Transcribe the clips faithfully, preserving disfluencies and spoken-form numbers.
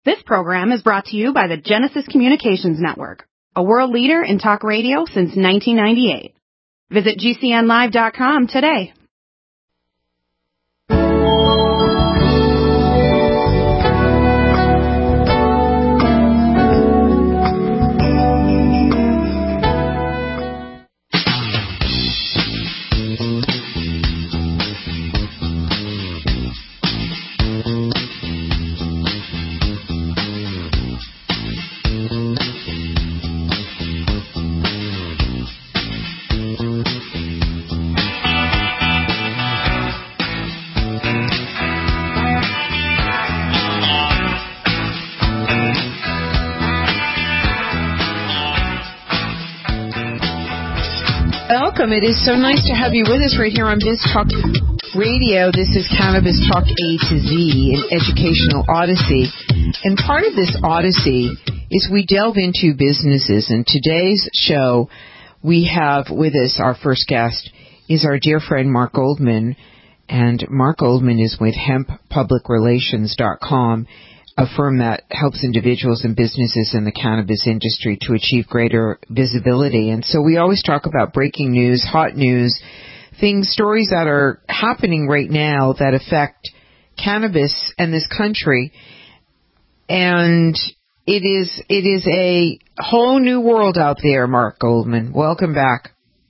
This program is brought to you by the Genesis Communications Network, a world leader in talk radio since nineteen ninety-eight. Visit G C N live dot com today. Welcome. It is so nice to have you with us right here on Biz Talk Radio. This is Cannabis Talk A to Z, an educational odyssey. And part of this odyssey is we delve into businesses. And today's show, we have with us, our first guest is our dear friend Mark Goldman. And Mark Goldman is with hemp public relations dot com, a firm that helps individuals and businesses in the cannabis industry to achieve greater visibility. And so we always talk about breaking news, hot news, things, stories that are happening right now that affect cannabis and this country. And it is it is a whole new world out there, Mark Goldman. Welcome back.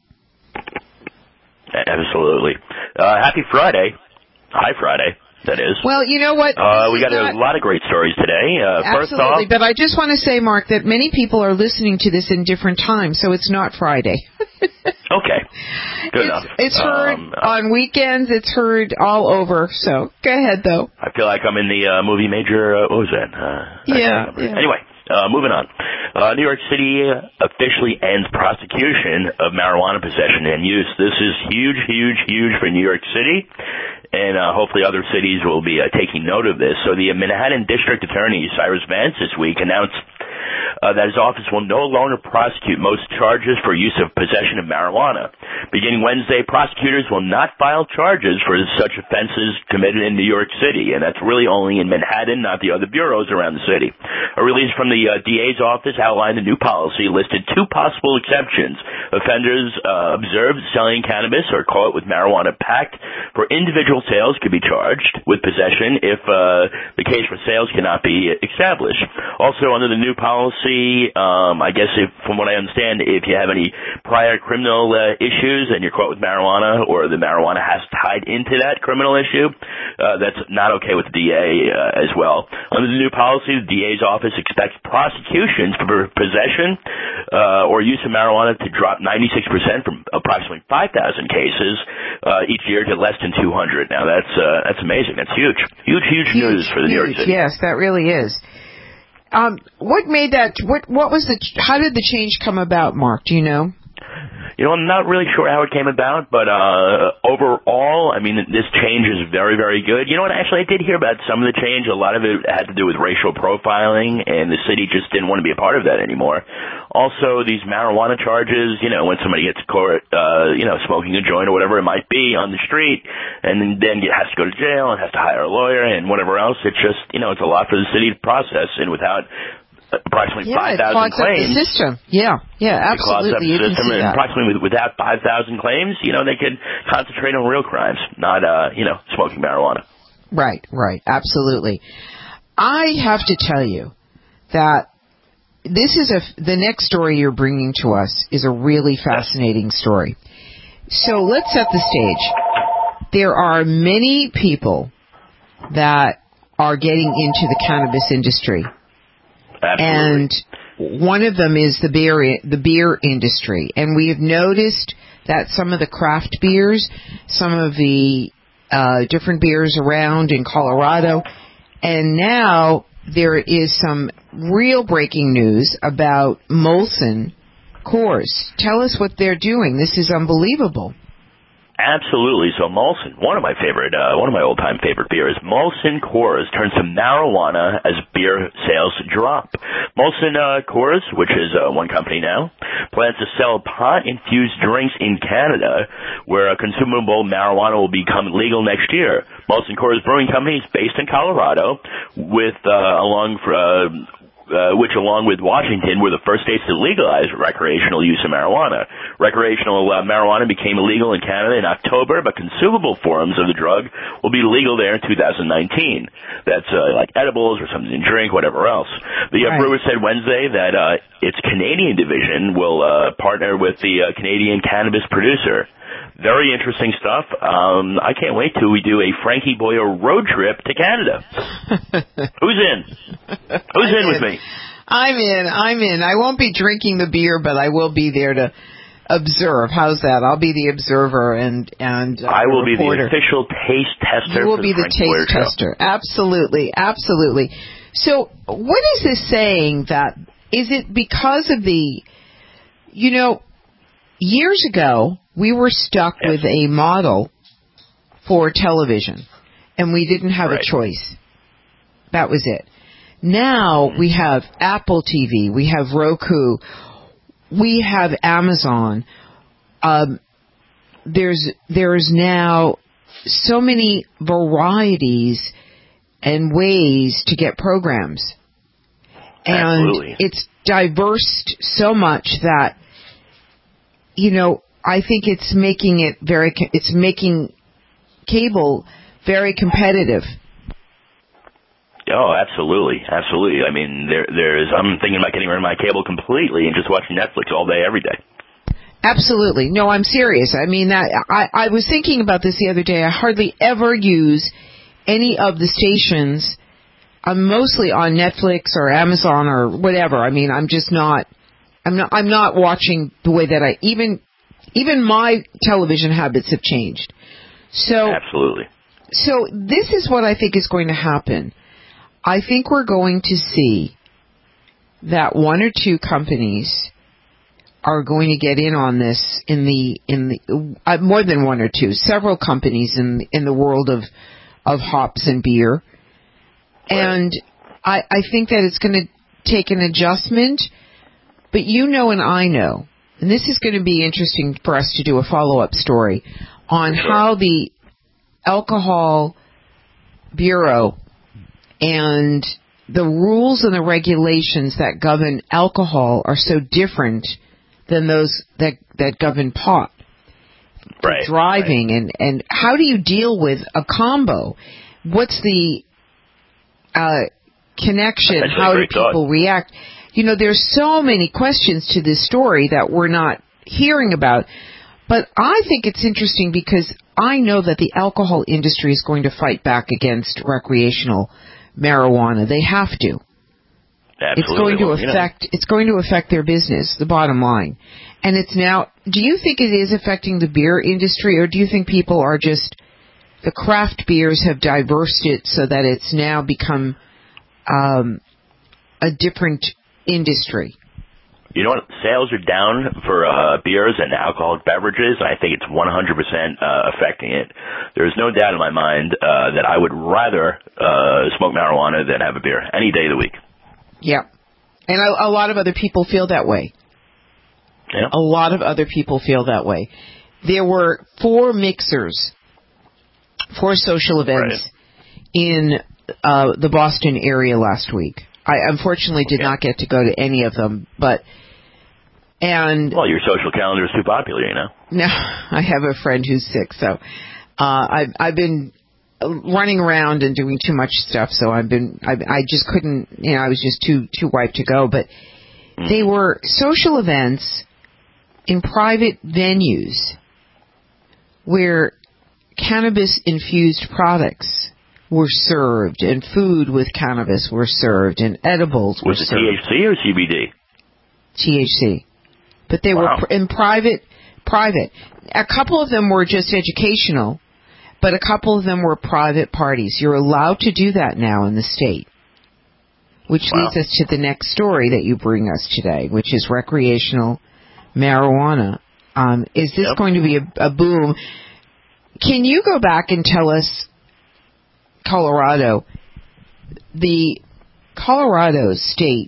Absolutely. Uh, happy Friday. Hi, Friday. That is. Well, you know what? Uh, we got not... a lot of great stories today. Uh, Absolutely, first off, but I just want to say, Mark, that many people are listening to this in different times, so it's not Friday. Okay. Good it's, enough. It's heard um, uh, on weekends. It's heard all over. So go ahead, though. I feel like I'm in the uh, movie Major. Uh, what was that? Uh, yeah, yeah. Anyway. Uh, moving on. Uh, New York City officially ends prosecution of marijuana possession and use. This is huge, huge, huge for New York City, and uh, hopefully other cities will be uh, taking note of this. So the Manhattan District Attorney, Cyrus Vance, this week announced uh, that his office will no longer prosecute most charges for use of possession of marijuana. Beginning Wednesday, prosecutors will not file charges for such offenses committed in New York City, and that's really only in Manhattan, not the other boroughs around the city. A release from the uh, D A's office outlined a new policy, listed two possible exceptions. Offenders uh, observed selling cannabis or caught with marijuana packed for individual sales could be charged with possession if uh, the case for sales cannot be established. Also, under the new policy, um, I guess if, from what I understand, if you have any prior criminal uh, issues and you're caught with marijuana or the marijuana has tied into that criminal issue, uh, that's not okay with the D A uh, as well. Under the new policy, the D A's office expects prosecutions for possession uh, or use of marijuana to drop ninety-six percent from approximately five thousand cases uh, each year to less than two hundred. Now, that's uh, that's amazing. That's huge. Huge, huge, huge news for the huge, New York City. Yes, that really is. Um, what made that, what, what was the, how did the change come about, Mark? Do you know? You know, I'm not really sure how it came about, but uh overall, I mean, this change is very, very good. You know what, actually, I did hear about some of the change. A lot of it had to do with racial profiling, and the city just didn't want to be a part of that anymore. Also, these marijuana charges, you know, when somebody gets caught, uh, you know, smoking a joint or whatever it might be on the street, and then has to go to jail and has to hire a lawyer and whatever else, it's just, you know, it's a lot for the city to process, and without approximately yeah, five thousand claims. Up the system. Yeah, yeah, absolutely. You can see that. Approximately without five thousand claims, you know, they could concentrate on real crimes, not, uh, you know, smoking marijuana. Right, right, absolutely. I have to tell you that this is a, the next story you're bringing to us is a really fascinating story. So let's set the stage. There are many people that are getting into the cannabis industry. Absolutely. And one of them is the beer, the beer industry. And we have noticed that some of the craft beers, some of the uh, different beers around in Colorado, and now there is some real breaking news about Molson Coors. Tell us what they're doing. This is unbelievable. Absolutely. So Molson, one of my favorite, uh, one of my old-time favorite beers, Molson Coors turns to marijuana as beer sales drop. Molson uh, Coors, which is uh, one company now, plans to sell pot-infused drinks in Canada, where a consumable marijuana will become legal next year. Molson Coors Brewing Company is based in Colorado, with uh, along uh, Uh, which, along with Washington, were the first states to legalize recreational use of marijuana. Recreational uh, marijuana became illegal in Canada in October, but consumable forms of the drug will be legal there in two thousand nineteen. That's uh, like edibles or something to drink, whatever else. The uh, right. brewer said Wednesday that uh, its Canadian division will uh, partner with the uh, Canadian cannabis producer. Very interesting stuff. Um, I can't wait till we do a Frankie Boyle road trip to Canada. Who's in? Who's in, in with me? I'm in. I'm in. I won't be drinking the beer, but I will be there to observe. How's that? I'll be the observer and and uh, I will be reporter. the official taste tester. You will for be the, the taste tester. Show. Absolutely, absolutely. So, what is this saying? That is it because of the, you know, years ago we were stuck yes. with a model for television, and we didn't have right. a choice. That was it. Now mm-hmm. we have Apple T V, we have Roku, we have Amazon. Um, there's there's now so many varieties and ways to get programs, and Absolutely. it's diverse so much that, you know, I think it's making it very, it's making cable very competitive. Oh, absolutely, absolutely. I mean, there, there's. I'm thinking about getting rid of my cable completely and just watching Netflix all day, every day. Absolutely. No, I'm serious. I mean, that I, I was thinking about this the other day. I hardly ever use any of the stations. I'm mostly on Netflix or Amazon or whatever. I mean, I'm just not. I'm not. I'm not watching the way that I even. Even my television habits have changed. So absolutely. So this is what I think is going to happen. I think we're going to see that one or two companies are going to get in on this in the in the uh, more than one or two, several companies in in the world of of hops and beer, right. and I I think that it's going to take an adjustment. But you know, and I know. And this is going to be interesting for us to do a follow-up story on sure. how the Alcohol Bureau and the rules and the regulations that govern alcohol are so different than those that, that govern pot. Right. Driving right. and, and how do you deal with a combo? What's the uh, connection? How do people thought. react? You know, there's so many questions to this story that we're not hearing about. But I think it's interesting because I know that the alcohol industry is going to fight back against recreational marijuana. They have to. Absolutely. It's going to well, affect you know. it's going to affect their business, the bottom line. And it's now, do you think it is affecting the beer industry, or do you think people are just, the craft beers have diversified it so that it's now become um, a different industry? You know what? Sales are down for uh, beers and alcoholic beverages, and I think it's one hundred percent uh, affecting it. There's no doubt in my mind uh, that I would rather uh, smoke marijuana than have a beer any day of the week. Yeah. And a, a lot of other people feel that way. Yeah. A lot of other people feel that way. There were four mixers, four social events right. in uh, the Boston area last week. I unfortunately did okay. not get to go to any of them, but and well, your social calendar is too popular, you know. No, I have a friend who's sick, so uh, I've I've been running around and doing too much stuff, so I've been I, I just couldn't, you know, I was just too too wiped to go. But mm-hmm. they were social events in private venues where cannabis infused products were served, and food with cannabis were served, and edibles were was it served. T H C or C B D? T H C. But they wow. were pr- in private, private. A couple of them were just educational, but a couple of them were private parties. You're allowed to do that now in the state. Which wow. leads us to the next story that you bring us today, which is recreational marijuana. Um, is this yep. going to be a, a boom? Can you go back and tell us, Colorado, the Colorado state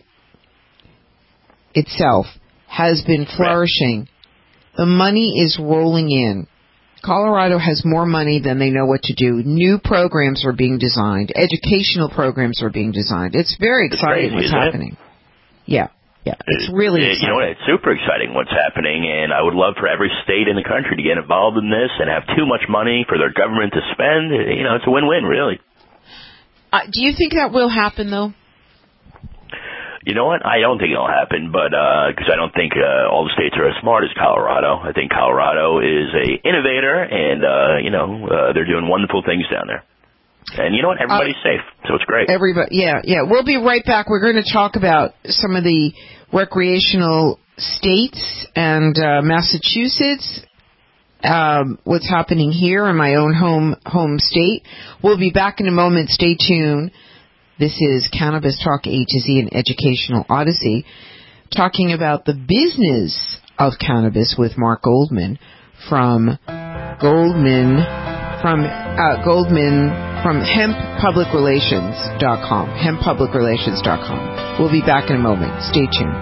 itself has been flourishing. The money is rolling in. Colorado has more money than they know what to do. New programs are being designed. Educational programs are being designed. It's very exciting what's happening. Yeah. Yeah, it's really it, exciting. You know what? It's super exciting what's happening, and I would love for every state in the country to get involved in this and have too much money for their government to spend. You know, it's a win-win, really. Uh, do you think that will happen, though? You know what? I don't think it'll happen, but because uh, I don't think uh, all the states are as smart as Colorado. I think Colorado is a innovator, and uh, you know uh, they're doing wonderful things down there. And you know what? Everybody's uh, safe, so it's great. Everybody, yeah, yeah. We'll be right back. We're going to talk about some of the recreational states and uh, Massachusetts. Um, what's happening here in my own home home state. We'll be back in a moment. Stay tuned. This is Cannabis Talk A to Z, an educational odyssey, talking about the business of cannabis with Mark Goldman from Goldman from uh, Goldman. From hemp public relations dot com, hemp public relations dot com. We'll be back in a moment. Stay tuned.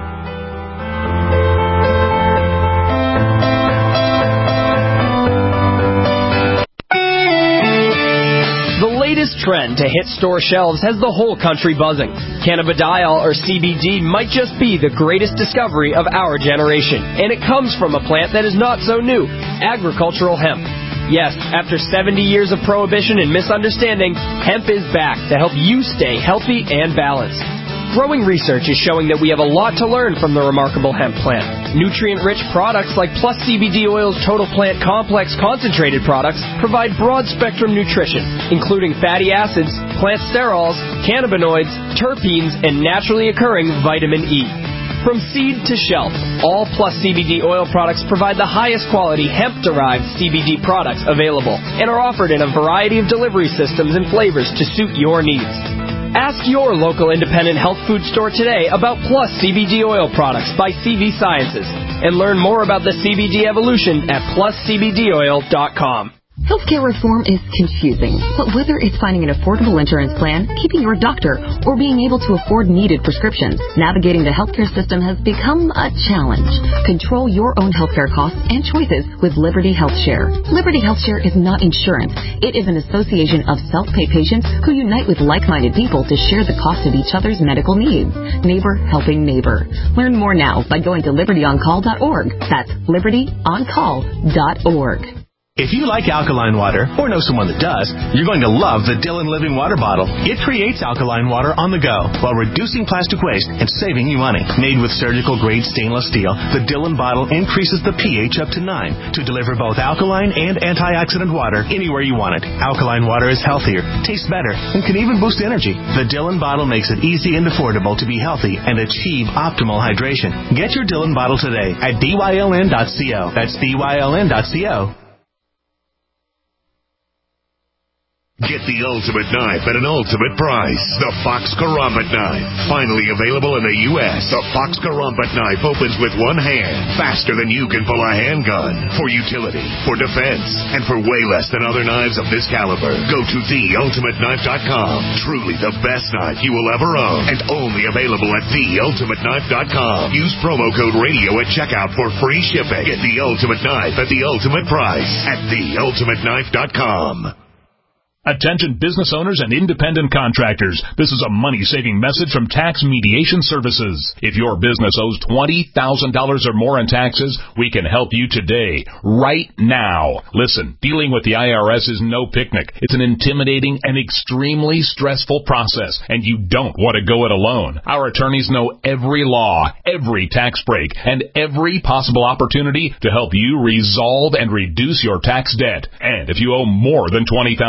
The latest trend to hit store shelves has the whole country buzzing. Cannabidiol, or C B D, might just be the greatest discovery of our generation. And it comes from a plant that is not so new, agricultural hemp. Yes, after seventy years of prohibition and misunderstanding, hemp is back to help you stay healthy and balanced. Growing research is showing that we have a lot to learn from the remarkable hemp plant. Nutrient-rich products like Plus C B D Oil's Total Plant Complex concentrated products provide broad-spectrum nutrition, including fatty acids, plant sterols, cannabinoids, terpenes, and naturally occurring vitamin E. From seed to shelf, all Plus C B D oil products provide the highest quality hemp-derived C B D products available and are offered in a variety of delivery systems and flavors to suit your needs. Ask your local independent health food store today about Plus C B D oil products by C V Sciences and learn more about the C B D evolution at plus c b d oil dot com. Healthcare reform is confusing, but whether it's finding an affordable insurance plan, keeping your doctor, or being able to afford needed prescriptions, navigating the healthcare system has become a challenge. Control your own healthcare costs and choices with Liberty HealthShare. Liberty HealthShare is not insurance. It is an association of self-pay patients who unite with like-minded people to share the cost of each other's medical needs. Neighbor helping neighbor. Learn more now by going to liberty on call dot org. That's liberty on call dot org. If you like alkaline water, or know someone that does, you're going to love the Dylan Living Water Bottle. It creates alkaline water on the go while reducing plastic waste and saving you money. Made with surgical-grade stainless steel, the Dylan bottle increases the pH up to nine to deliver both alkaline and antioxidant water anywhere you want it. Alkaline water is healthier, tastes better, and can even boost energy. The Dylan bottle makes it easy and affordable to be healthy and achieve optimal hydration. Get your Dylan bottle today at B Y L N dot co. That's B Y L N dot co. Get the ultimate knife at an ultimate price. The Fox Karambit Knife. Finally available in the U S The Fox Karambit Knife opens with one hand, faster than you can pull a handgun. For utility, for defense, and for way less than other knives of this caliber. Go to the ultimate knife dot com. Truly the best knife you will ever own. And only available at the ultimate knife dot com. Use promo code radio at checkout for free shipping. Get the ultimate knife at the ultimate price at the ultimate knife dot com. Attention business owners and independent contractors. This is a money-saving message from Tax Mediation Services. If your business owes twenty thousand dollars or more in taxes, we can help you today, right now. Listen, dealing with the I R S is no picnic. It's an intimidating and extremely stressful process, and you don't want to go it alone. Our attorneys know every law, every tax break, and every possible opportunity to help you resolve and reduce your tax debt. And if you owe more than twenty thousand dollars,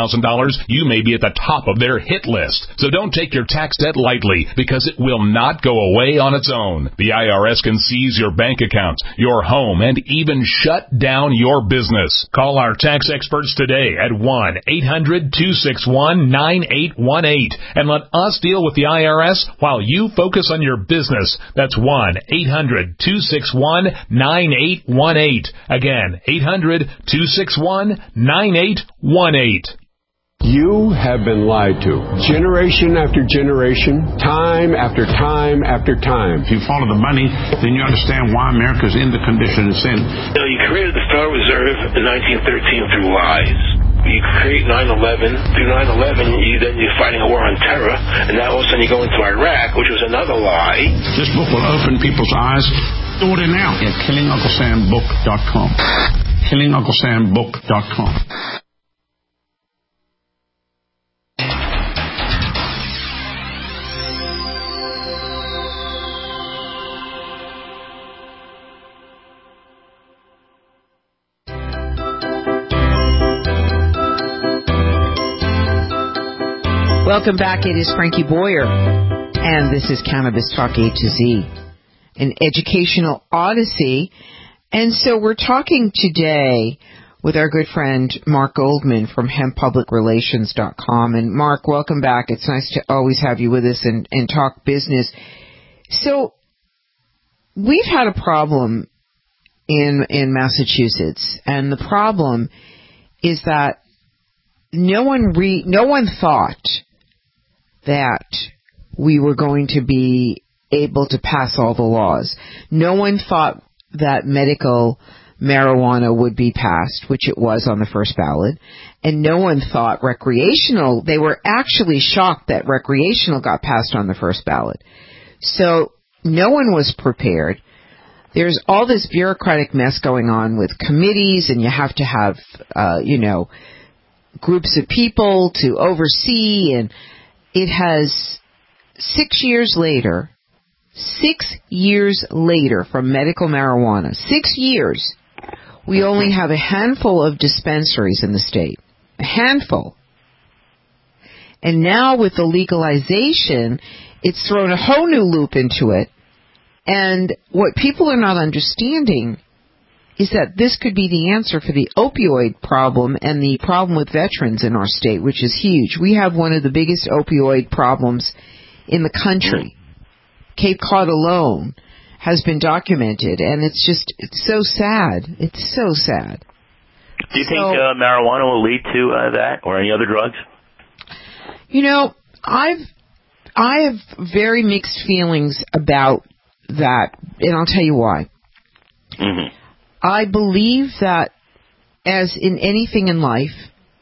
dollars, you may be at the top of their hit list. So don't take your tax debt lightly, because it will not go away on its own. The I R S can seize your bank account, your home, and even shut down your business. Call our tax experts today at one eight hundred two six one nine eight one eight and let us deal with the I R S while you focus on your business. That's one eight hundred two six one nine eight one eight. Again, eight hundred two six one nine eight one eight. You have been lied to. Generation after generation, time after time after time. If you follow the money, then you understand why America's in the condition it's in. You know, you created the Federal Reserve in nineteen thirteen through lies. You create nine eleven. Through nine eleven, you, then you're fighting a war on terror, and now all of a sudden you go into Iraq, which was another lie. This book will open people's eyes. Order now at killing uncle sam book dot com. killing uncle sam book dot com. Welcome back. It is Frankie Boyer, and this is Cannabis Talk A to Z, an educational odyssey. And so we're talking today with our good friend Mark Goldman from hemp public relations dot com. And Mark, welcome back. It's nice to always have you with us and, and talk business. So we've had a problem in in Massachusetts, and the problem is that no one re, no one thought that we were going to be able to pass all the laws. No one thought that medical marijuana would be passed, which it was on the first ballot, and no one thought recreational. They were actually shocked that recreational got passed on the first ballot. So no one was prepared. There's all this bureaucratic mess going on with committees, and you have to have, uh, you know, groups of people to oversee, and it has six years later, six years later from medical marijuana, six years, we only have a handful of dispensaries in the state, a handful. And now with the legalization, it's thrown a whole new loop into it. And what people are not understanding is that this could be the answer for the opioid problem and the problem with veterans in our state, which is huge. We have one of the biggest opioid problems in the country. Cape Cod alone has been documented, and it's just, it's so sad. It's so sad. Do you so, think uh, marijuana will lead to uh, that or any other drugs? You know, I've, I have very mixed feelings about that, and I'll tell you why. Mm-hmm. I believe that, as in anything in life,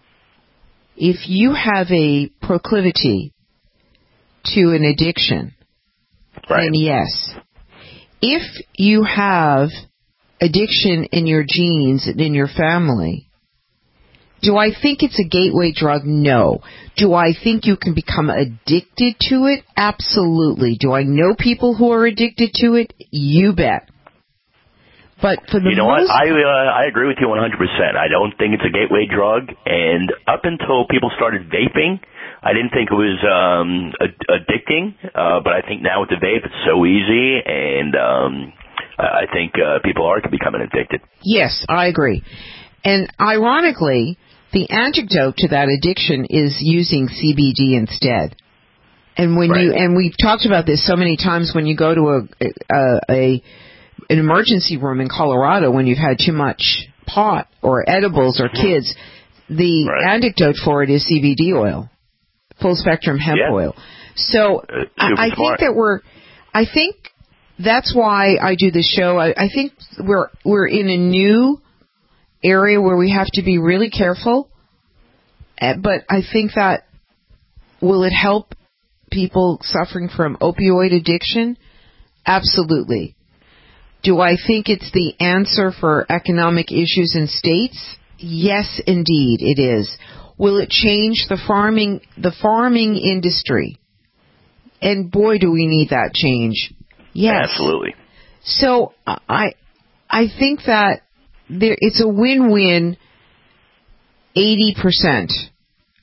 if you have a proclivity to an addiction, right, then yes. If you have addiction in your genes and in your family, do I think it's a gateway drug? No. Do I think you can become addicted to it? Absolutely. Do I know people who are addicted to it? You bet. But for the you know most what? I uh, I agree with you one hundred percent. I don't think it's a gateway drug, and up until people started vaping, I didn't think it was um, ad- addicting. Uh, but I think now with the vape, it's so easy, and um, I think uh, people are becoming addicted. Yes, I agree. And ironically, the antidote to that addiction is using C B D instead. And when right. you and we've talked about this so many times, when you go to a a, a an emergency room in Colorado when you've had too much pot or edibles or kids, the right. antidote for it is C B D oil, full spectrum hemp yeah. oil. So uh, I, I think that we're, I think that's why I do the show. I, I think we're we're in a new area where we have to be really careful. But I think that, will it help people suffering from opioid addiction? Absolutely. Do I think it's the answer for economic issues in states? Yes, indeed, it is. Will it change the farming the farming industry? And boy, do we need that change. Yes. Absolutely. So I I think that there it's a win-win eighty percent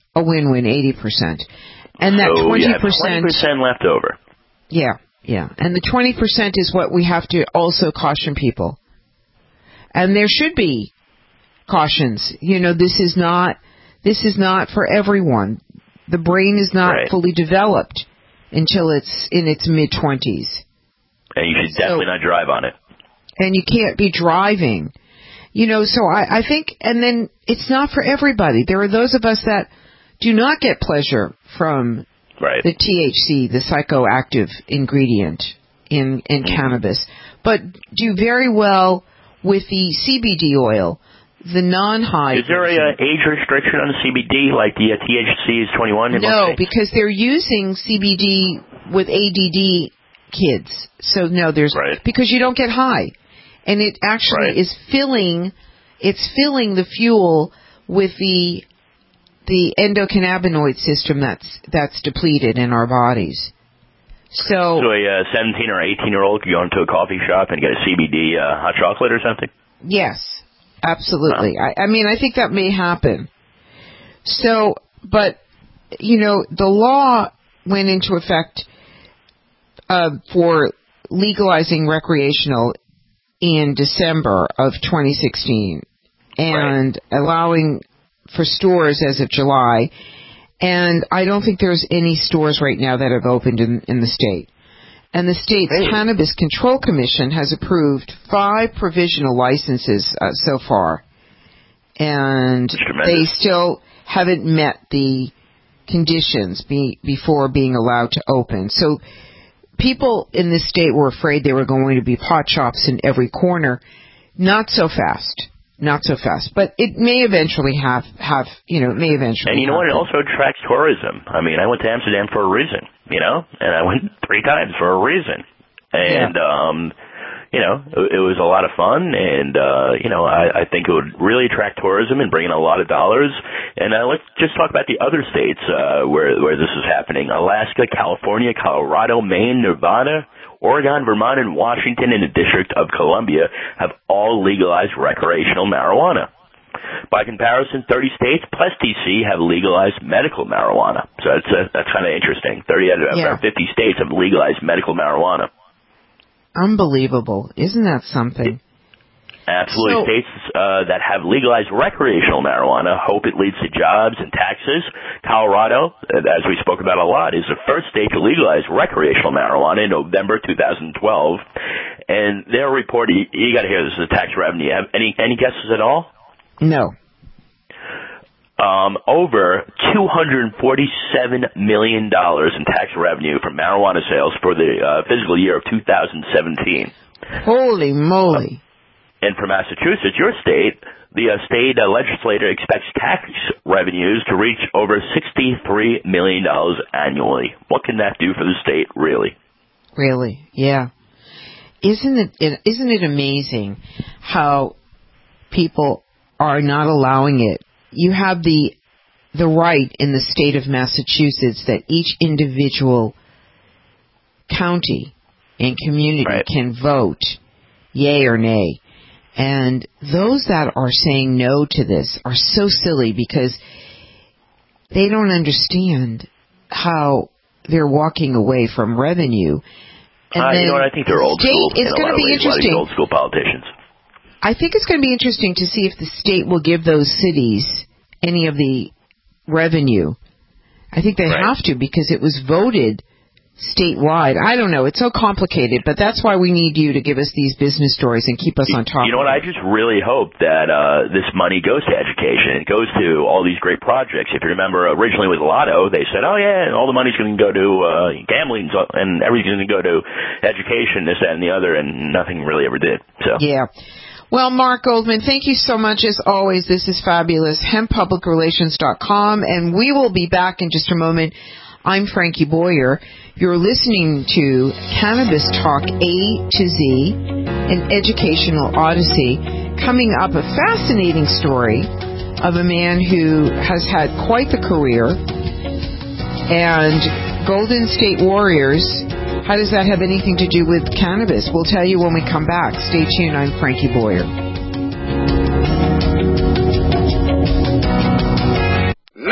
a win-win, eighty percent. And that so twenty percent... you have twenty percent left over. Yeah, yeah. And the twenty percent is what we have to also caution people. And there should be cautions. You know, this is not this is not for everyone. The brain is not right. fully developed until it's in its mid-twenties. And you should definitely so, not drive on it. And you can't be driving. You know, so I, I think, and then it's not for everybody. There are those of us that do not get pleasure from right. the T H C, the psychoactive ingredient in, in mm-hmm. cannabis, but do very well with the C B D oil, the non-high. Is there an age restriction on the C B D, like the uh, T H C is twenty-one? No, because they're using C B D with A D D kids. So, no, there's... Right. Because you don't get high. And it actually right. is filling... It's filling the fuel with the the endocannabinoid system that's that's depleted in our bodies. So, so a uh, seventeen or eighteen year old could go into a coffee shop and get a C B D uh, hot chocolate or something? Yes, absolutely. Huh. I, I mean, I think that may happen. So, but, you know, the law went into effect uh, for legalizing recreational in December of twenty sixteen and right. allowing for stores as of July. And I don't think there's any stores right now that have opened in, in the state. And the state's hey. Cannabis Control Commission has approved five provisional licenses uh, so far. And they still haven't met the conditions be, before being allowed to open. So people in this state were afraid there were going to be pot shops in every corner. Not so fast. Not so fast. But it may eventually have, have you know, it may eventually And you know happen. what? It also attracts tourism. I mean, I went to Amsterdam for a reason, you know? And I went three times for a reason. And, yeah. um, you know, it, it was a lot of fun. And, uh, you know, I, I think it would really attract tourism and bring in a lot of dollars. And uh, let's just talk about the other states uh, where, where this is happening. Alaska, California, Colorado, Maine, Nevada, Oregon, Vermont, and Washington and the District of Columbia have all legalized recreational marijuana. By comparison, thirty states plus D C have legalized medical marijuana. So that's, uh, that's kind of interesting. thirty out of yeah. fifty states have legalized medical marijuana. Unbelievable. Isn't that something? Absolutely. So, States uh, that have legalized recreational marijuana hope it leads to jobs and taxes. Colorado, as we spoke about a lot, is the first state to legalize recreational marijuana in November two thousand twelve. And their report, you, you got to hear this, is the tax revenue. Have any, any guesses at all? No. Um, over two hundred forty-seven million dollars in tax revenue from marijuana sales for the uh, fiscal year of two thousand seventeen. Holy moly. And for Massachusetts, your state, the uh, state uh, legislature expects tax revenues to reach over sixty-three million dollars annually. What can that do for the state, really? Really, yeah. Isn't it, isn't it amazing how people are not allowing it? You have the the right in the state of Massachusetts that each individual county and community right. can vote yay or nay. And those that are saying no to this are so silly because they don't understand how they're walking away from revenue. And uh, then you know what? I think they're old state, school. It's going to be ways, interesting. Old school politicians. I think it's going to be interesting to see if the state will give those cities any of the revenue. I think they right. have to because it was voted statewide. I don't know. It's so complicated, but that's why we need you to give us these business stories and keep us on top. You know what? I just really hope that uh, this money goes to education. It goes to all these great projects. If you remember, originally with Lotto, they said, oh, yeah, all the money's going to go to uh, gambling and everything's going to go to education, this, that, and the other, and nothing really ever did. So yeah. Well, Mark Goldman, thank you so much as always. This is fabulous. hemp public relations dot com, and we will be back in just a moment. I'm Frankie Boyer. You're listening to Cannabis Talk A to Z, an educational odyssey. Coming up, a fascinating story of a man who has had quite the career. And Golden State Warriors, how does that have anything to do with cannabis? We'll tell you when we come back. Stay tuned. I'm Frankie Boyer. Nobody wants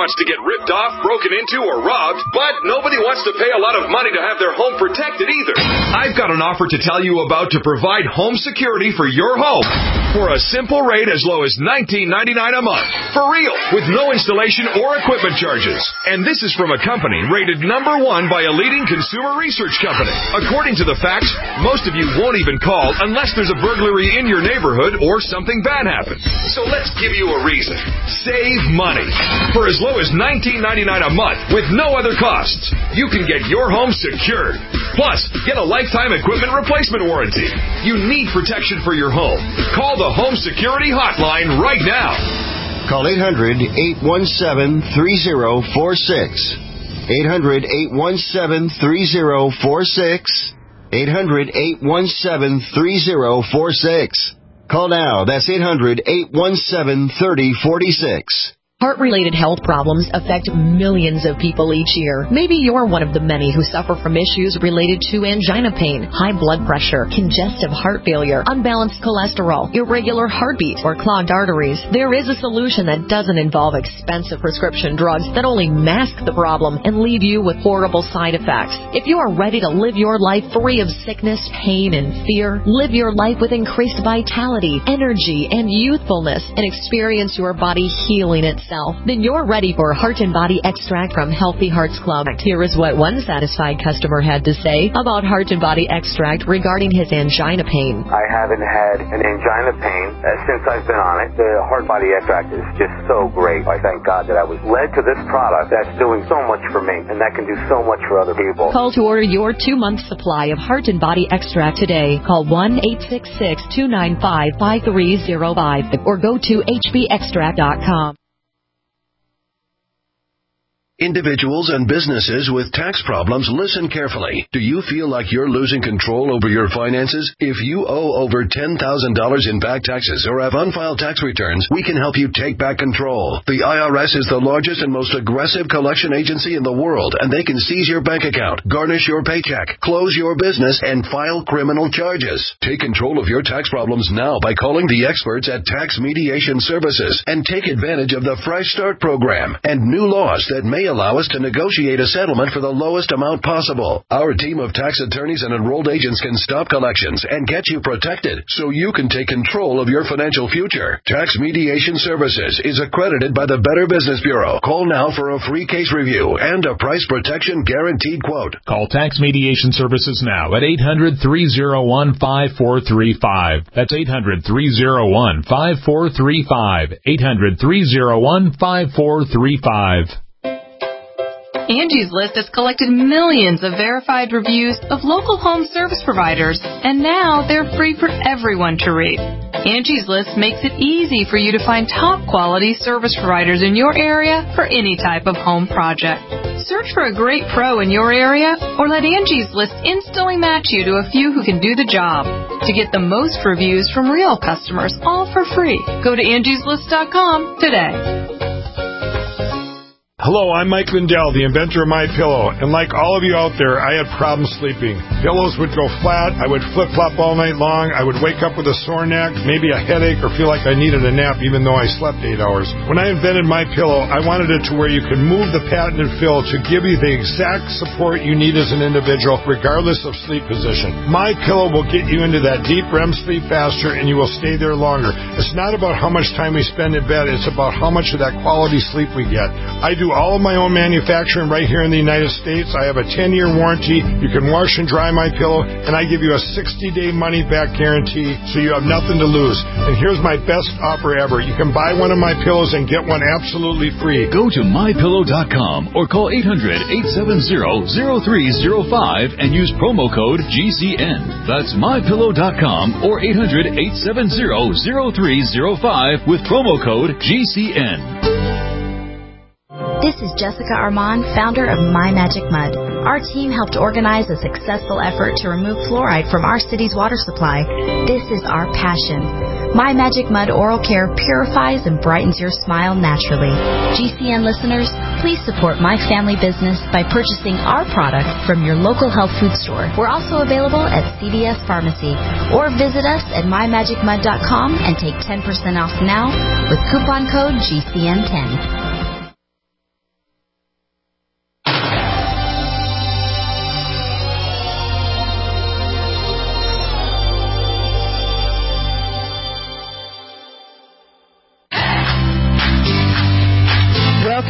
wants to get ripped off, broken into, or robbed, but nobody wants to pay a lot of money to have their home protected either. I've got an offer to tell you about to provide home security for your home for a simple rate as low as nineteen ninety-nine dollars a month. For real, with no installation or equipment charges. And this is from a company rated number one by a leading consumer research company. According to the facts, most of you won't even call unless there's a burglary in your neighborhood or something bad happens. So let's give you a reason. Save money. For as low as nineteen ninety-nine dollars a month with no other costs, you can get your home secured. Plus, get a lifetime equipment replacement warranty. You need protection for your home. Call the Home Security Hotline right now. Call eight hundred, eight one seven, three zero four six. eight hundred, eight one seven, three zero four six. eight hundred, eight one seven, three zero four six. Call now. That's eight hundred, eight one seven, three zero four six. Heart-related health problems affect millions of people each year. Maybe you're one of the many who suffer from issues related to angina pain, high blood pressure, congestive heart failure, unbalanced cholesterol, irregular heartbeat, or clogged arteries. There is a solution that doesn't involve expensive prescription drugs that only mask the problem and leave you with horrible side effects. If you are ready to live your life free of sickness, pain, and fear, live your life with increased vitality, energy, and youthfulness, and experience your body healing itself, then you're ready for Heart and Body Extract from Healthy Hearts Club. Here is what one satisfied customer had to say about Heart and Body Extract regarding his angina pain. I haven't had an angina pain uh, since I've been on it. The Heart Body Extract is just so great. I thank God that I was led to this product that's doing so much for me, and that can do so much for other people. Call to order your two-month supply of Heart and Body Extract today. Call one eight six six, two nine five, five three zero five or go to h b extract dot com. Individuals and businesses with tax problems, listen carefully. Do you feel like you're losing control over your finances? If you owe over ten thousand dollars in back taxes or have unfiled tax returns, we can help you take back control. The I R S is the largest and most aggressive collection agency in the world, and they can seize your bank account, garnish your paycheck, close your business, and file criminal charges. Take control of your tax problems now by calling the experts at Tax Mediation Services and take advantage of the Fresh Start program and new laws that may allow us to negotiate a settlement for the lowest amount possible. Our team of tax attorneys and enrolled agents can stop collections and get you protected so you can take control of your financial future. Tax Mediation Services is accredited by the Better Business Bureau. Call now for a free case review and a price protection guaranteed quote. Call Tax Mediation Services now at eight hundred, three oh one, five four three five. That's eight hundred, three oh one, five four three five. eight hundred, three oh one, five four three five. Angie's List has collected millions of verified reviews of local home service providers, and now they're free for everyone to read. Angie's List makes it easy for you to find top-quality service providers in your area for any type of home project. Search for a great pro in your area, or let Angie's List instantly match you to a few who can do the job. To get the most reviews from real customers, all for free, go to angies list dot com today. Hello, I'm Mike Lindell, the inventor of MyPillow, and like all of you out there, I had problems sleeping. Pillows would go flat, I would flip-flop all night long, I would wake up with a sore neck, maybe a headache, or feel like I needed a nap even though I slept eight hours. When I invented MyPillow, I wanted it to where you could move the patented fill to give you the exact support you need as an individual, regardless of sleep position. MyPillow will get you into that deep R E M sleep faster, and you will stay there longer. It's not about how much time we spend in bed, it's about how much of that quality sleep we get. I do all of my own manufacturing right here in the United States. I have a ten-year warranty. You can wash and dry my pillow, and I give you a sixty-day money-back guarantee, so you have nothing to lose. And here's my best offer ever. You can buy one of my pillows and get one absolutely free. Go to my pillow dot com or call eight hundred, eight seven zero, zero three zero five and use promo code G C N. That's my pillow dot com or eight hundred, eight seven zero, zero three zero five with promo code G C N. This is Jessica Armand, founder of My Magic Mud. Our team helped organize a successful effort to remove fluoride from our city's water supply. This is our passion. My Magic Mud Oral Care purifies and brightens your smile naturally. G C N listeners, please support my family business by purchasing our product from your local health food store. We're also available at C V S Pharmacy, or visit us at my magic mud dot com and take ten percent off now with coupon code G C N ten.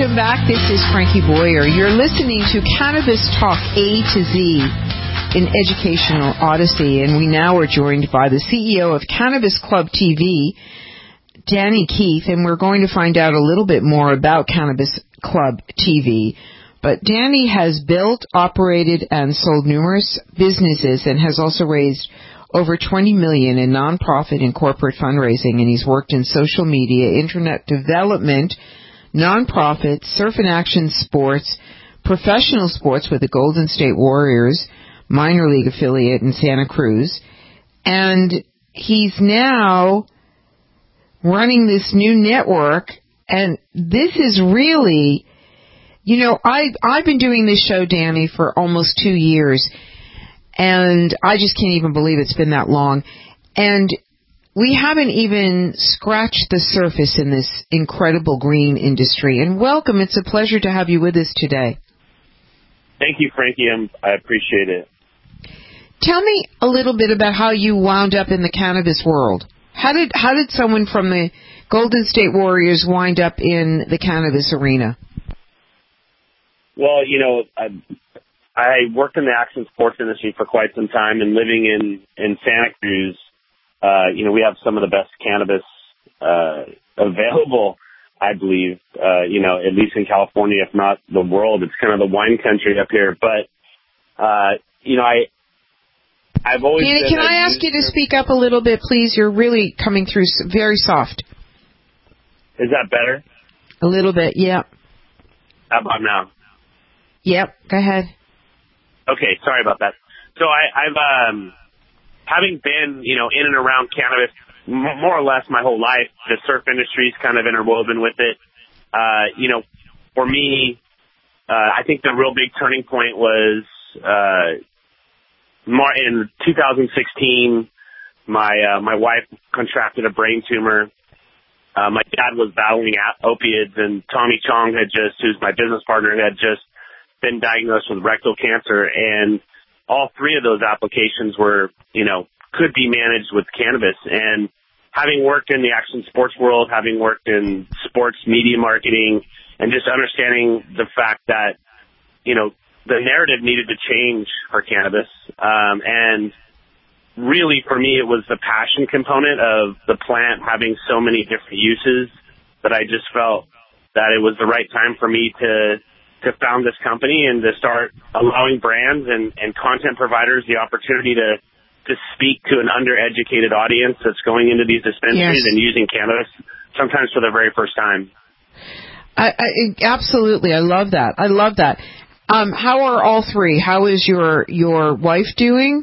welcome back. This is Frankie Boyer. You're listening to Cannabis Talk A to Z in Educational Odyssey, and we now are joined by the C E O of Cannabis Club T V, Danny Keith, and we're going to find out a little bit more about Cannabis Club T V. But Danny has built, operated, and sold numerous businesses and has also raised over twenty million dollars in nonprofit and corporate fundraising, and he's worked in social media, internet development, nonprofit, surf and action sports, professional sports with the Golden State Warriors, minor league affiliate in Santa Cruz, and he's now running this new network, and this is really, you know, I, I've been doing this show, Danny, for almost two years, and I just can't even believe it's been that long. And we haven't even scratched the surface in this incredible green industry. And welcome. It's a pleasure to have you with us today. Thank you, Frankie. I'm, I appreciate it. Tell me a little bit about how you wound up in the cannabis world. How did how did someone from the Golden State Warriors wind up in the cannabis arena? Well, you know, I, I worked in the action sports industry for quite some time, and living in, in Santa Cruz, uh, you know, we have some of the best cannabis uh, available, I believe, uh, you know, at least in California, if not the world. It's kind of the wine country up here. But, uh, you know, I, I've always Danny, been can I ask you to speak up a little bit, please? You're really coming through very soft. Is that better? A little bit, yeah. How about now? Yep, go ahead. Okay, sorry about that. So I, I've, um, having been, you know, in and around cannabis m- more or less my whole life, the surf industry is kind of interwoven with it. Uh, you know, for me, uh, I think the real big turning point was, uh, more in two thousand sixteen, my, uh, my wife contracted a brain tumor. Uh, my dad was battling opiates, and Tommy Chong had just, who's my business partner, had just been diagnosed with rectal cancer, and all three of those applications were, you know, could be managed with cannabis. And having worked in the action sports world, having worked in sports media marketing, and just understanding the fact that, you know, the narrative needed to change for cannabis. Um, and really for me, it was the passion component of the plant having so many different uses that I just felt that it was the right time for me to to found this company and to start allowing brands and, and content providers the opportunity to, to speak to an undereducated audience that's going into these dispensaries Yes. and using cannabis, sometimes for the very first time. I, I, absolutely. I love that. I love that. Um, how are all three? How is your, your wife doing?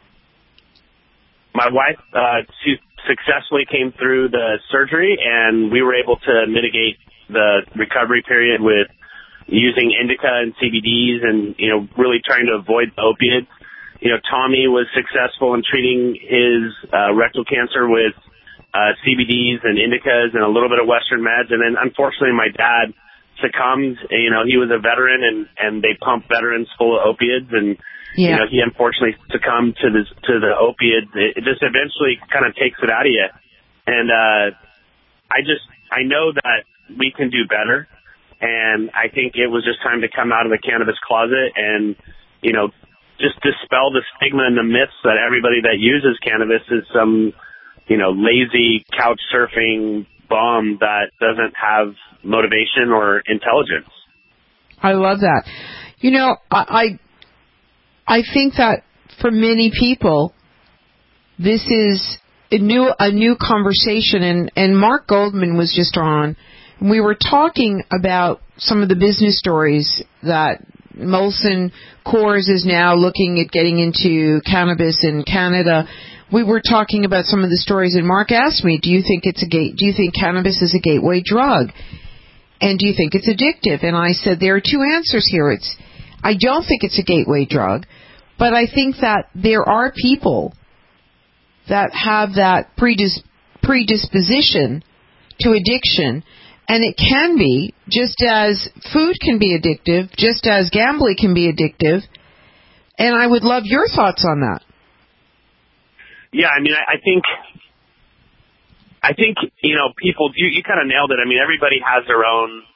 My wife, uh, she successfully came through the surgery, and we were able to mitigate the recovery period with using indica and C B Ds and, you know, really trying to avoid the opiates. You know, Tommy was successful in treating his uh, rectal cancer with uh, C B Ds and indicas and a little bit of Western meds. And then, unfortunately, my dad succumbed. You know, he was a veteran, and, and they pump veterans full of opiates. And, yeah. you know, he unfortunately succumbed to, this, to the opiates. It, it just eventually kind of takes it out of you. And uh, I just, I know that we can do better. And I think it was just time to come out of the cannabis closet and, you know, just dispel the stigma and the myths that everybody that uses cannabis is some, you know, lazy couch surfing bum that doesn't have motivation or intelligence. I love that. You know, I, I, I think that for many people, this is a new, a new conversation. And, and Mark Goldman was just on. We were talking about some of the business stories that Molson Coors is now looking at getting into cannabis in Canada. We were talking about some of the stories, and Mark asked me, "Do you think it's a gate? Do you think cannabis is a gateway drug? And do you think it's addictive?" And I said there are two answers here. It's I don't think it's a gateway drug, but I think that there are people that have that predis- predisposition to addiction. And it can be, just as food can be addictive, just as gambling can be addictive. And I would love your thoughts on that. Yeah, I mean, I, I think, I think, you know, people, you, you kind of nailed it. I mean, everybody has their own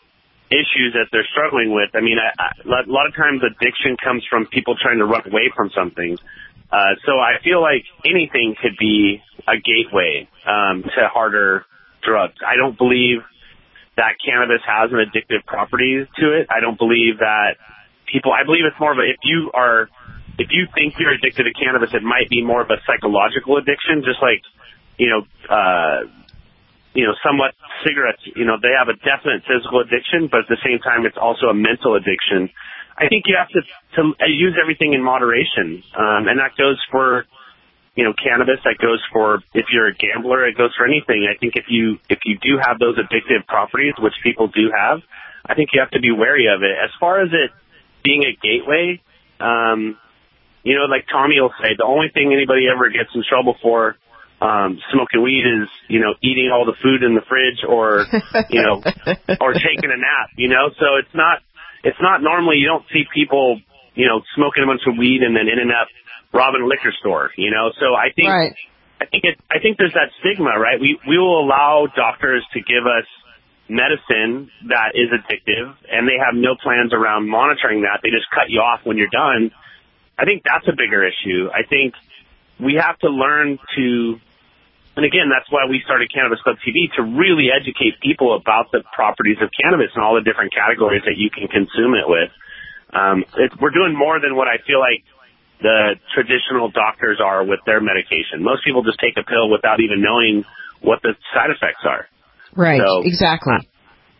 issues that they're struggling with. I mean, I, I, a lot of times addiction comes from people trying to run away from something. Uh, so I feel like anything could be a gateway um, to harder drugs. I don't believe that cannabis has an addictive property to it. I don't believe that people, I believe it's more of a, if you are, if you think you're addicted to cannabis, it might be more of a psychological addiction, just like, you know, uh, you know, somewhat cigarettes, you know, they have a definite physical addiction, but at the same time, it's also a mental addiction. I think you have to, to use everything in moderation. Um, and that goes for, you know, cannabis. That goes for, if you're a gambler, it goes for anything. I think if you, if you do have those addictive properties, which people do have, I think you have to be wary of it. As far as it being a gateway, um, you know, like Tommy will say, the only thing anybody ever gets in trouble for Um, smoking weed is, you know, eating all the food in the fridge or, you know, or taking a nap, you know, so it's not, it's not normally, you don't see people, you know, smoking a bunch of weed and then ending up robbing a liquor store, you know, so I think, right. I think it, I think there's that stigma, right? We, we will allow doctors to give us medicine that is addictive and they have no plans around monitoring that. They just cut you off when you're done. I think that's a bigger issue. I think we have to learn to, and again, that's why we started Cannabis Club T V, to really educate people about the properties of cannabis and all the different categories that you can consume it with. Um, it, we're doing more than what I feel like the traditional doctors are with their medication. Most people just take a pill without even knowing what the side effects are. Right, so, exactly.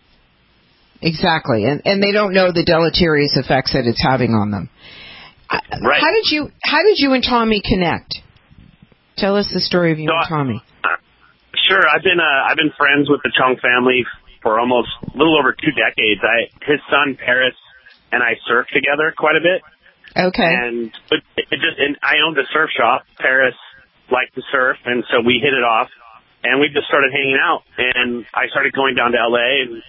Exactly, and and they don't know the deleterious effects that it's having on them. Right. How did you How did you and Tommy connect? Tell us the story of you so, and Tommy. Uh, sure, I've been uh, I've been friends with the Chung family for almost a little over two decades. I his son Paris and I surfed together quite a bit. Okay. And but it just and I owned a surf shop. Paris liked to surf, and so we hit it off, and we just started hanging out. And I started going down to L A and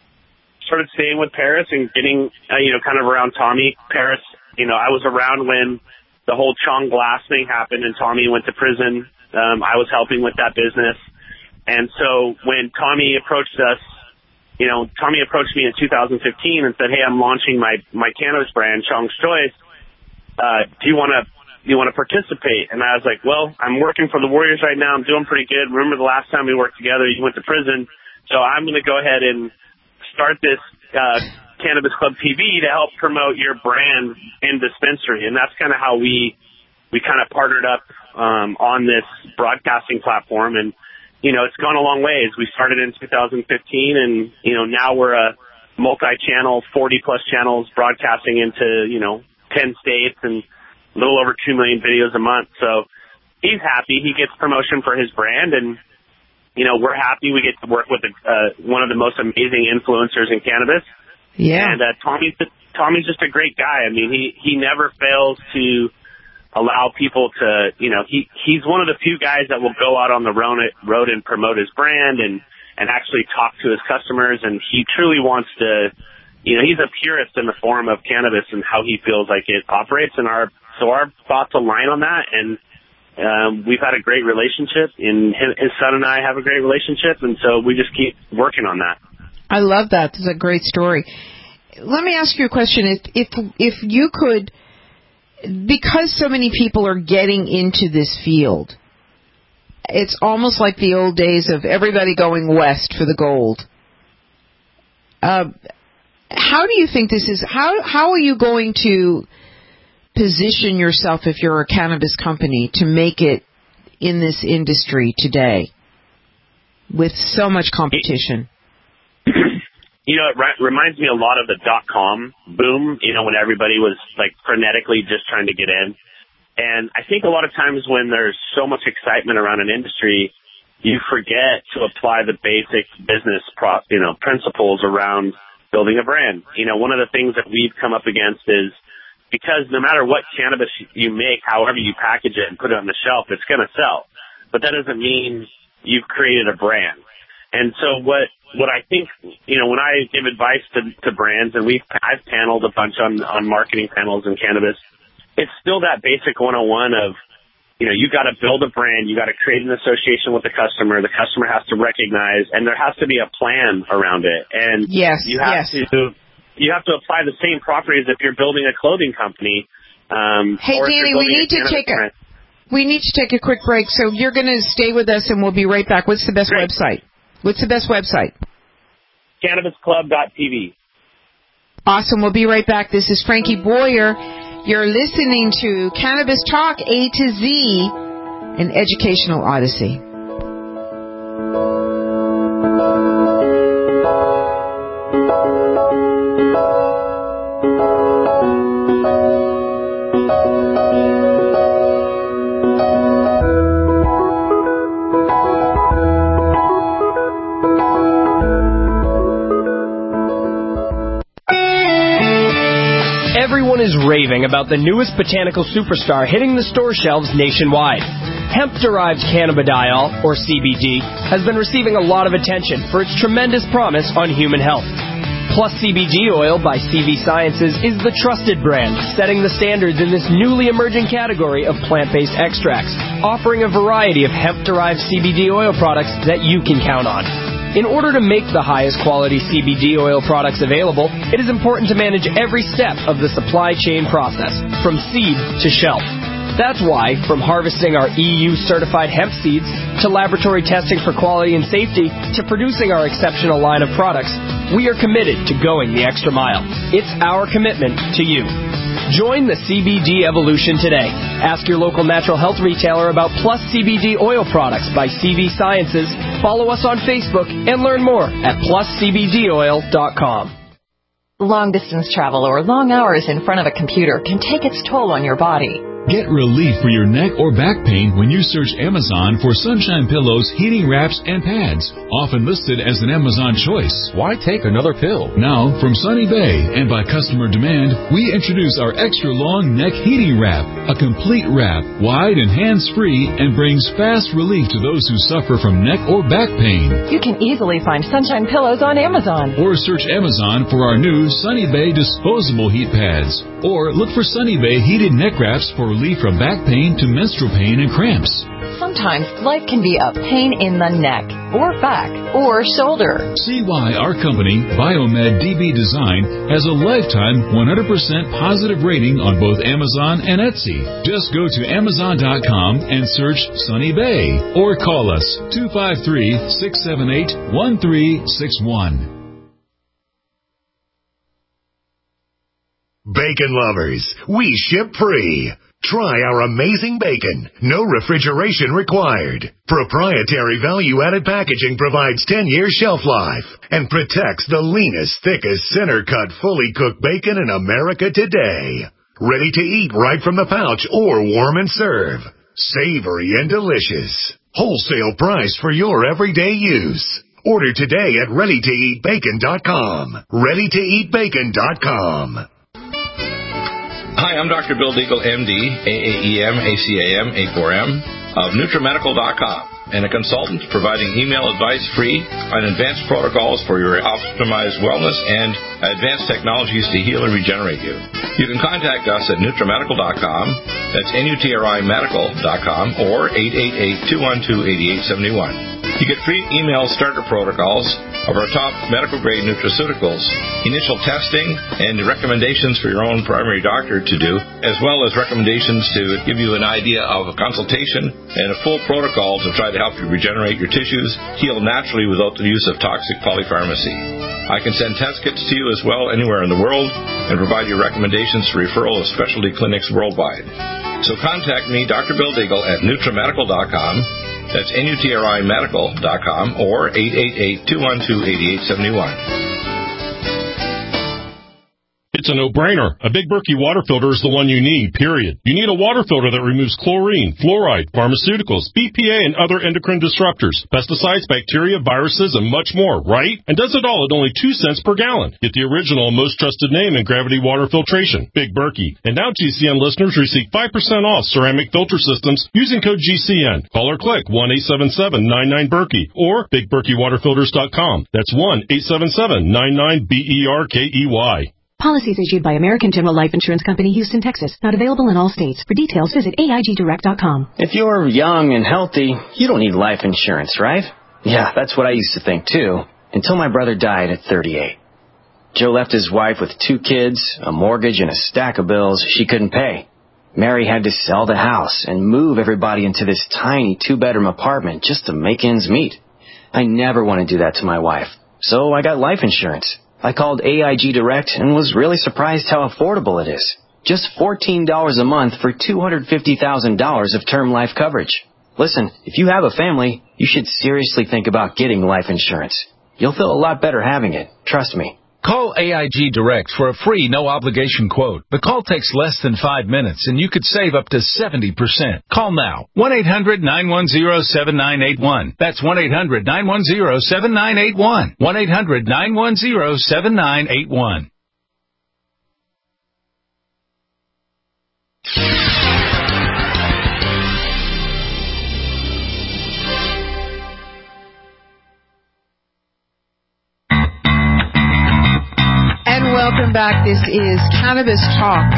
started staying with Paris and getting uh, you know kind of around Tommy. Paris, you know, I was around when the whole Chung Glass thing happened and Tommy went to prison. Um, I was helping with that business. And so when Tommy approached us, you know, Tommy approached me in two thousand fifteen and said, hey, I'm launching my, my cannabis brand, Chung's Choice. Uh, do you want to, do you want to participate? And I was like, well, I'm working for the Warriors right now. I'm doing pretty good. Remember the last time we worked together, you went to prison. So I'm going to go ahead and start this, uh, Cannabis Club T V to help promote your brand in dispensary. And that's kind of how we, we kind of partnered up, um, on this broadcasting platform. And, you know, it's gone a long ways. We started in two thousand fifteen and, you know, now we're a multi-channel, forty plus channels broadcasting into, you know, ten states and a little over two million videos a month. So he's happy. He gets promotion for his brand and, you know, we're happy we get to work with, uh, one of the most amazing influencers in cannabis. Yeah. And uh, Tommy's Tommy's just a great guy. I mean, he he never fails to allow people to, you know, he he's one of the few guys that will go out on the road road and promote his brand and and actually talk to his customers. And he truly wants to, you know, he's a purist in the form of cannabis and how he feels like it operates. And our so our thoughts align on that. And um, we've had a great relationship. And his son and I have a great relationship. And so we just keep working on that. I love that. It's a great story. Let me ask you a question. If if if you could, because so many people are getting into this field, it's almost like the old days of everybody going west for the gold. Uh, how do you think this is? How how are you going to position yourself if you're a cannabis company to make it in this industry today with so much competition? You know, it re- reminds me a lot of the dot-com boom, you know, when everybody was, like, frenetically just trying to get in. And I think a lot of times when there's so much excitement around an industry, you forget to apply the basic business, pro- you know, principles around building a brand. You know, one of the things that we've come up against is because no matter what cannabis you make, however you package it and put it on the shelf, it's going to sell. But that doesn't mean you've created a brand. And so what, what I think, you know, when I give advice to, to brands, and we've, I've paneled a bunch on, on marketing panels in cannabis, it's still that basic one oh one of you know, you got to build a brand, you got to create an association with the customer. The customer has to recognize, and there has to be a plan around it. And yes, you have yes. to you have to apply the same properties if you're building a clothing company. Um, hey, or Danny, we need to take a we need to take a quick break. So you're going to stay with us, and we'll be right back. What's the best Great. website? What's the best website? cannabis club dot t v. Awesome. We'll be right back. This is Frankie Boyer. You're listening to Cannabis Talk A to Z, an educational odyssey. Everyone is raving about the newest botanical superstar hitting the store shelves nationwide. Hemp-derived cannabidiol, or C B D, has been receiving a lot of attention for its tremendous promise on human health. Plus C B D Oil by C V Sciences is the trusted brand, setting the standards in this newly emerging category of plant-based extracts, offering a variety of hemp-derived C B D oil products that you can count on. In order to make the highest quality C B D oil products available, it is important to manage every step of the supply chain process, from seed to shelf. That's why, from harvesting our E U-certified hemp seeds, to laboratory testing for quality and safety, to producing our exceptional line of products, we are committed to going the extra mile. It's our commitment to you. Join the C B D evolution today. Ask your local natural health retailer about Plus C B D oil products by C V Sciences. Follow us on Facebook and learn more at plus c b d oil dot com. Long-distance travel or long hours in front of a computer can take its toll on your body. Get relief for your neck or back pain when you search Amazon for Sunshine Pillows, heating wraps, and pads, often listed as an Amazon choice. Why take another pill? Now, from Sunny Bay and by customer demand, we introduce our extra long neck heating wrap, a complete wrap, wide and hands-free, and brings fast relief to those who suffer from neck or back pain. You can easily find Sunshine Pillows on Amazon. Or search Amazon for our new Sunny Bay disposable heat pads. Or look for Sunny Bay heated neck wraps for relief from back pain to menstrual pain and cramps. Sometimes life can be a pain in the neck, or back, or shoulder. See why our company, Biomed D B Design, has a lifetime one hundred percent positive rating on both Amazon and Etsy. Just go to amazon dot com and search Sunny Bay, or call us two five three, six seven eight, one three six one. Bacon lovers, we ship free. Try our amazing bacon. No refrigeration required. Proprietary value-added packaging provides ten year shelf life and protects the leanest, thickest, center-cut, fully cooked bacon in America today. Ready to eat right from the pouch or warm and serve. Savory and delicious. Wholesale price for your everyday use. Order today at ready to eat bacon dot com. ready to eat bacon dot com. Hi, I'm Doctor Bill Deagle, M D, A A E M, A C A M, A four M, of NutriMedical dot com, and a consultant providing email advice free on advanced protocols for your optimized wellness and advanced technologies to heal and regenerate you. You can contact us at NutriMedical dot com, that's N U T R I Medical dot com, or eight eight eight, two one two, eight eight seven one. You get free email starter protocols of our top medical-grade nutraceuticals, initial testing, and recommendations for your own primary doctor to do, as well as recommendations to give you an idea of a consultation and a full protocol to try to help you regenerate your tissues, heal naturally without the use of toxic polypharmacy. I can send test kits to you as well anywhere in the world and provide you recommendations for referral of specialty clinics worldwide. So contact me, Doctor Bill Deagle, at NutriMedical dot com. That's N U T R I Medical dot com or eight eight eight, two one two, eight eight seven one. It's a no-brainer. A Big Berkey water filter is the one you need, period. You need a water filter that removes chlorine, fluoride, pharmaceuticals, B P A, and other endocrine disruptors, pesticides, bacteria, viruses, and much more, right? And does it all at only two cents per gallon. Get the original and most trusted name in gravity water filtration, Big Berkey. And now G C N listeners receive five percent off ceramic filter systems using code G C N. Call or click one eight seven seven, nine nine, Berkey or big berkey water filters dot com. That's one eight seven seven, nine nine, B E R K E Y. Policies issued by American General Life Insurance Company, Houston, Texas. Not available in all states. For details, visit A I G direct dot com. If you're young and healthy, you don't need life insurance, right? Yeah, that's what I used to think, too, until my brother died at thirty-eight. Joe left his wife with two kids, a mortgage, and a stack of bills she couldn't pay. Mary had to sell the house and move everybody into this tiny two-bedroom apartment just to make ends meet. I never want to do that to my wife, so I got life insurance. I called A I G Direct and was really surprised how affordable it is. Just fourteen dollars a month for two hundred fifty thousand dollars of term life coverage. Listen, if you have a family, you should seriously think about getting life insurance. You'll feel a lot better having it. Trust me. Call A I G Direct for a free, no-obligation quote. The call takes less than five minutes, and you could save up to seventy percent. Call now. one eight hundred nine one zero seven nine eight one. That's one eight hundred nine one zero seven nine eight one. one eight hundred nine one zero seven nine eight one. Welcome back. This is Cannabis Talk,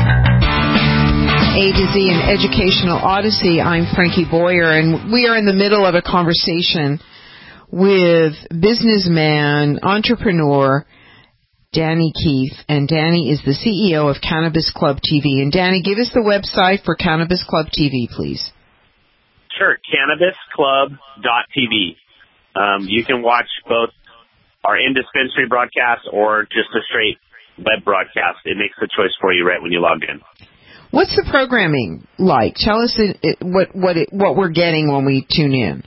A to Z, an educational odyssey. I'm Frankie Boyer, and we are in the middle of a conversation with businessman, entrepreneur, Danny Keith. And Danny is the C E O of Cannabis Club T V. And Danny, give us the website for Cannabis Club T V, please. Sure, cannabis club dot t v. Um, you can watch both our in-dispensary broadcasts or just a straight web broadcast. It makes the choice for you right when you log in. What's the programming like? Tell us it, it, what what it, what we're getting when we tune in.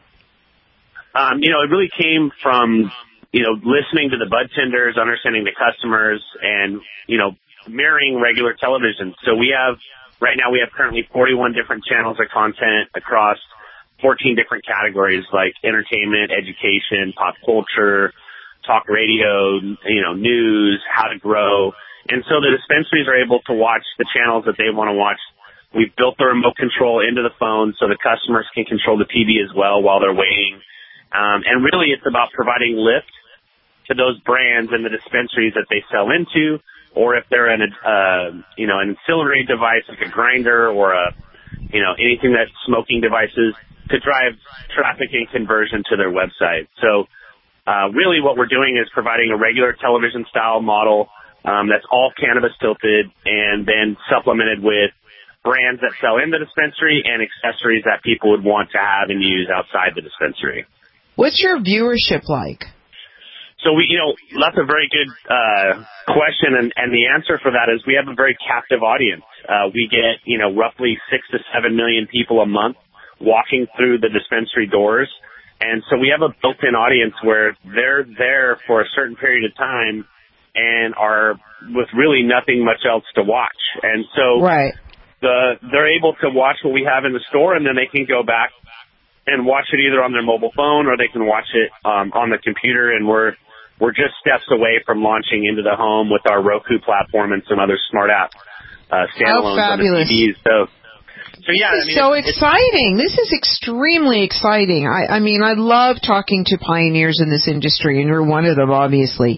Um, you know, it really came from, you know, listening to the bud tenders, understanding the customers, and, you know, mirroring regular television. So we have, right now we have currently forty-one different channels of content across fourteen different categories like entertainment, education, pop culture, talk radio, you know, news, how to grow. And so the dispensaries are able to watch the channels that they want to watch. We've built the remote control into the phone so the customers can control the T V as well while they're waiting. Um, and really it's about providing lift to those brands and the dispensaries that they sell into, or if they're in a, uh, you know, an ancillary device like a grinder or a, you know, anything that's smoking devices, to drive traffic and conversion to their website. So, Uh, really what we're doing is providing a regular television style model um, that's all cannabis tilted and then supplemented with brands that sell in the dispensary and accessories that people would want to have and use outside the dispensary. What's your viewership like? So we, you know, that's a very good uh, question, and, and the answer for that is we have a very captive audience. Uh, we get, you know, roughly six to seven million people a month walking through the dispensary doors. And so we have a built-in audience where they're there for a certain period of time and are with really nothing much else to watch. And so right. the, they're able to watch what we have in the store, and then they can go back and watch it either on their mobile phone or they can watch it um, on the computer. And we're we're just steps away from launching into the home with our Roku platform and some other smart app uh, standalones oh, fabulous. on the T Vs. So. So, yeah, this I mean, is so it's, exciting. This is extremely exciting. I, I mean, I love talking to pioneers in this industry, and you're one of them, obviously.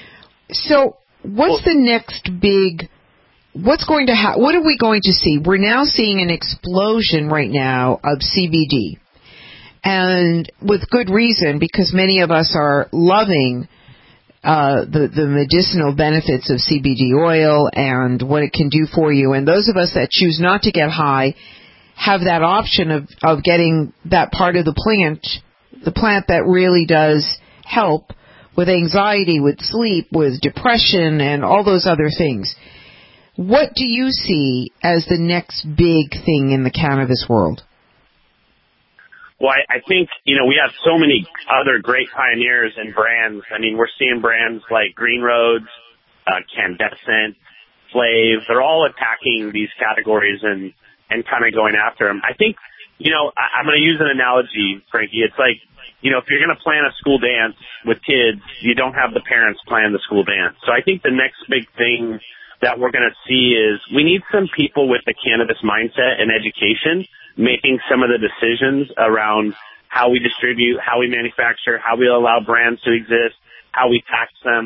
So what's the next big, what's going to happen? What are we going to see? We're now seeing an explosion right now of C B D. And with good reason, because many of us are loving uh, the, the medicinal benefits of C B D oil and what it can do for you. And those of us that choose not to get high have that option of, of getting that part of the plant, the plant that really does help with anxiety, with sleep, with depression, and all those other things. What do you see as the next big thing in the cannabis world? Well, I, I think, you know, we have so many other great pioneers and brands. I mean, we're seeing brands like Green Roads, uh, Candescent, Flav. They're all attacking these categories and, and kind of going after them. I think, you know, I, I'm going to use an analogy, Frankie. It's like, you know, if you're going to plan a school dance with kids, you don't have the parents plan the school dance. So I think the next big thing that we're going to see is we need some people with the cannabis mindset and education making some of the decisions around how we distribute, how we manufacture, how we allow brands to exist, how we tax them.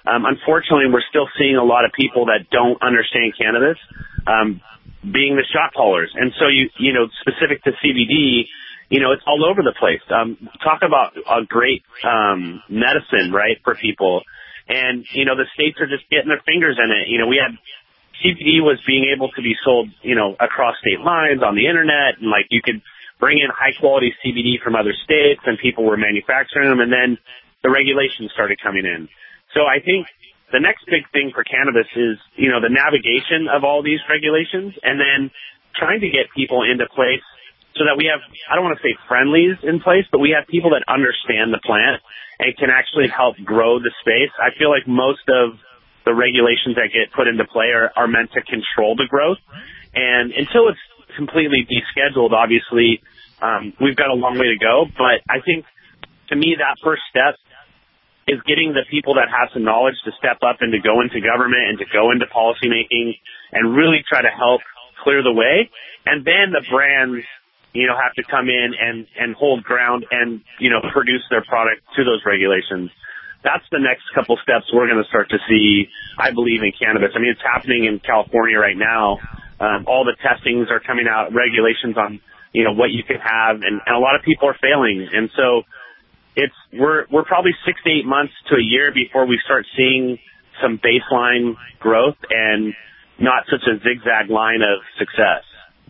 um, unfortunately, we're still seeing a lot of people that don't understand cannabis um, being the shot callers. And so, you you know, specific to C B D, you know, it's all over the place. Um, talk about a great um, medicine, right, for people. And, you know, the states are just getting their fingers in it. You know, we had C B D was being able to be sold, you know, across state lines on the internet, and like you could bring in high quality C B D from other states, and people were manufacturing them, and then the regulations started coming in. So I think the next big thing for cannabis is, you know, the navigation of all these regulations, and then trying to get people into place so that we have, I don't want to say friendlies in place, but we have people that understand the plant and can actually help grow the space. I feel like most of the regulations that get put into play are, are meant to control the growth. And until it's completely descheduled, obviously, um, we've got a long way to go. But I think, to me, that first step is getting the people that have some knowledge to step up and to go into government and to go into policymaking and really try to help clear the way. And then the brands, you know, have to come in and, and hold ground and, you know, produce their product to those regulations. That's the next couple steps we're going to start to see, I believe, in cannabis. I mean, it's happening in California right now. Um, all the testings are coming out, regulations on, you know, what you can have, and, and a lot of people are failing. And so it's, we're, we're probably six to eight months to a year before we start seeing some baseline growth and not such a zigzag line of success.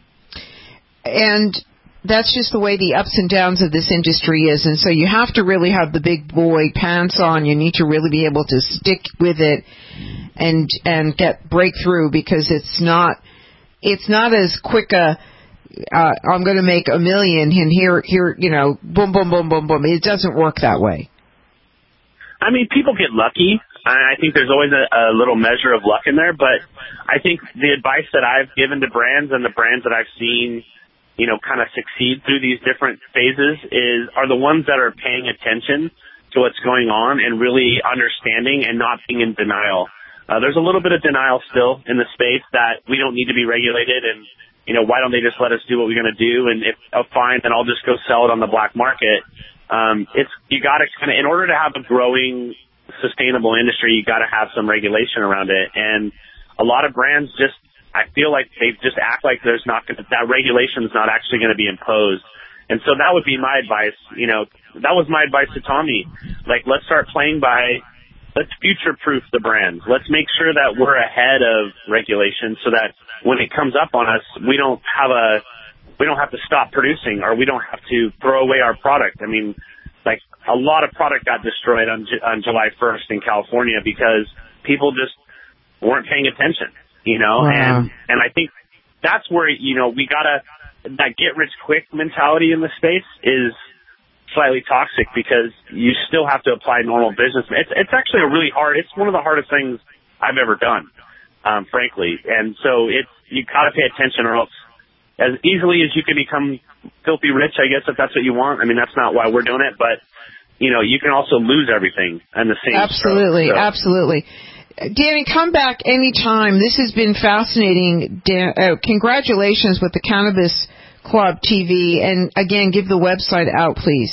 And that's just the way the ups and downs of this industry is. And so you have to really have the big boy pants on. You need to really be able to stick with it and and get breakthrough, because it's not it's not as quick a uh, I'm going to make a million and here here you know boom boom boom boom boom. It doesn't work that way. I mean, people get lucky. I think there's always a, a little measure of luck in there, but I think the advice that I've given to brands and the brands that I've seen, you know, kind of succeed through these different phases is, are the ones that are paying attention to what's going on and really understanding and not being in denial. Uh, there's a little bit of denial still in the space that we don't need to be regulated, and, you know, why don't they just let us do what we're going to do? And if oh, fine, then I'll just go sell it on the black market. Um, it's, you got to kind of, in order to have a growing, sustainable industry, you got to have some regulation around it. And a lot of brands just, I feel like they just act like there's not gonna, that regulation is not actually going to be imposed. And so that would be my advice. You know, that was my advice to Tommy. Like, let's start playing by, let's future-proof the brands. Let's make sure that we're ahead of regulation so that when it comes up on us, we don't have a, we don't have to stop producing, or we don't have to throw away our product. I mean, like, a lot of product got destroyed on on July first in California because people just weren't paying attention. You know, wow. and, and I think that's where, you know, we gotta, that get rich quick mentality in the space is slightly toxic, because you still have to apply normal business. It's, it's actually a really hard, it's one of the hardest things I've ever done, um, frankly. And so it's, you gotta pay attention, or else as easily as you can become filthy rich, I guess, if that's what you want. I mean, that's not why we're doing it, but, you know, you can also lose everything in the same Absolutely, stroke, so. absolutely. Danny, come back anytime. This has been fascinating. Dan, uh, congratulations with the Cannabis Club T V. And, again, give the website out, please.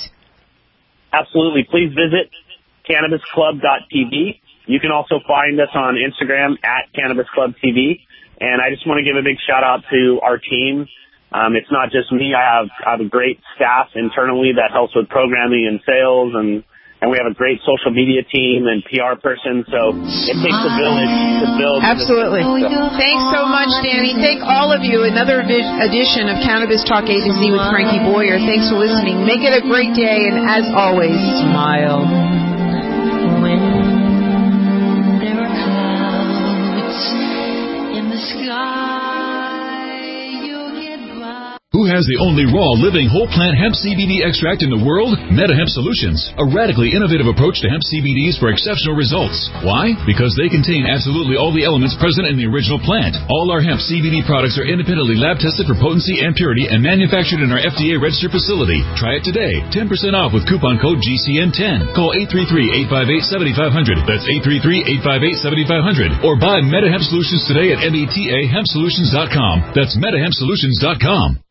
Absolutely. Please visit cannabis club dot t v. You can also find us on Instagram at Cannabis Club T V. And I just want to give a big shout-out to our team. Um, it's not just me. I have, I have a great staff internally that helps with programming and sales, and And we have a great social media team and P R person, so it takes a village to build. Absolutely. Thanks so much, Danny. Thank all of you. Another edition of Cannabis Talk A to Z with Frankie Boyer. Thanks for listening. Make it a great day, and as always, smile. When there are clouds in the sky. Who has the only raw, living, whole plant hemp C B D extract in the world? MetaHemp Solutions, a radically innovative approach to hemp C B Ds for exceptional results. Why? Because they contain absolutely all the elements present in the original plant. All our hemp C B D products are independently lab tested for potency and purity and manufactured in our F D A registered facility. Try it today. ten percent off with coupon code G C N ten. Call eight three three, eight five eight, seven five zero zero. That's eight three three, eight five eight, seven five zero zero. Or buy MetaHemp Solutions today at meta hemp solutions dot com. That's meta hemp solutions dot com.